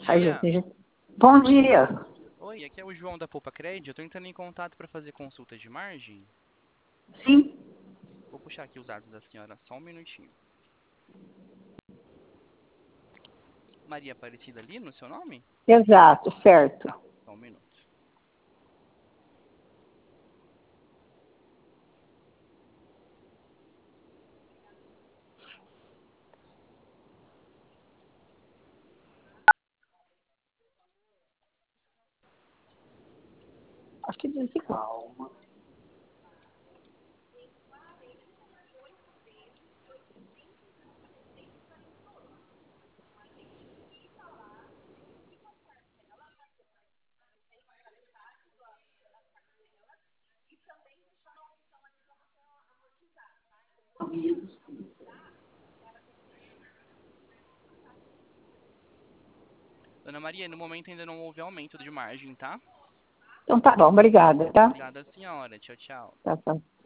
A dia. gente... Bom dia. Oi, aqui é o João da Poupa Crédito. Eu tô entrando em contato para fazer consulta de margem. Sim, Vou puxar aqui os dados da senhora, só um minutinho. Maria Aparecida ali no seu nome? exato, certo. Tá, só um minuto. Acho que desigual. Dona Maria, no momento ainda não houve aumento de margem, tá? Então tá bom, obrigada, tá? Obrigada, senhora. Tchau, tchau. Tá, tá.